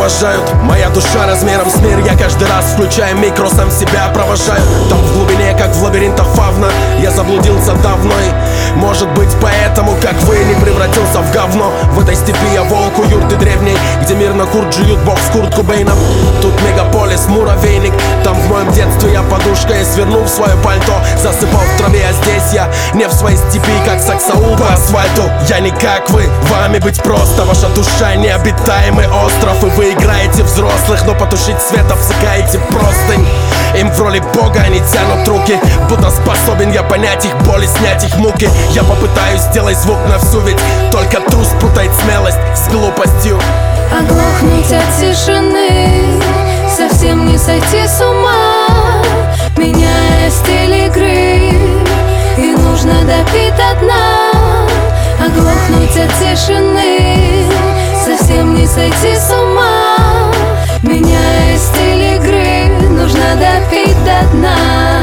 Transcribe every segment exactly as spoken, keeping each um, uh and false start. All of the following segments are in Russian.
уважают. Моя душа размером с мир, я каждый раз, включая микро, сам себя провожаю. Там в глубине, как в лабиринтах фавна, я заблудился давно и, может быть, поэтому, как вы, не превратился в говно. В этой степи я волк у юрты древней, где мирно курт жуют бог в куртку Бэйна. Тут мегаполис, муравейник. Там в моем детстве я подушкой, свернув свое пальто, засыпал в траве, а здесь я не в своей степи, как саксаул по асфальту. Я не как вы, вами быть просто. Ваша душа необитаемый остров, и вы играете взрослых, но потушить свет обсыкаете простынь. Им в роли бога они тянут руки, будто способен я понять их боль и снять их муки. Я попытаюсь сделать звук на всю, ведь только трус путает смелость с глупостью. Оглохнуть от тишины, совсем не сойти с ума, меняя стиль игры, и нужно допить до дна. Оглохнуть от тишины, совсем не сойти с ума, меняя стиль игры, нужно допить до дна.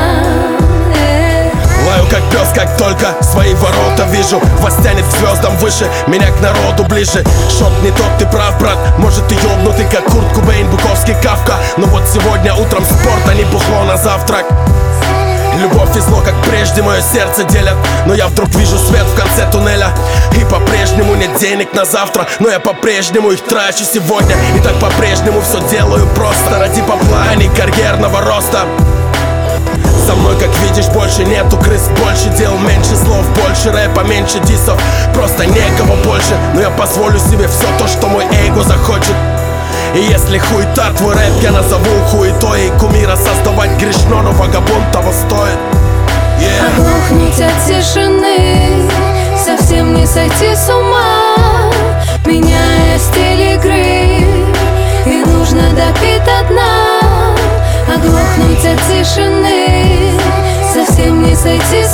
Лаю как пес, как только свои ворота вижу. Вас тянет к звездам выше, меня к народу ближе. Шот не тот, ты прав, брат. Может ты ёбнутый, как Курт Кобейн, Буковский, Кавка. Но вот сегодня утром спорт, а не бухло на завтрак. Любовь и зло, как прежде, мое сердце делят. Но я вдруг вижу свет в конце туннеля. И по-прежнему нет денег на завтра, но я по-прежнему их трачу сегодня. И так по-прежнему все делаю просто ради бабла, а не карьерного роста. Со мной, как видишь, больше нету крыс, больше дел, меньше слов, больше рэпа, меньше дисов. Просто некого больше, но я позволю себе все то, что мой эго захочет. И если хуета твой рэп, я назову хуетой. И кумира создавать грешно, но вагабунд того стоит. Yeah. Оглохнуть от тишины, совсем не сойти с ума, меняя стиль игры, и нужно допить до дна. Оглохнуть от тишины, совсем не сойти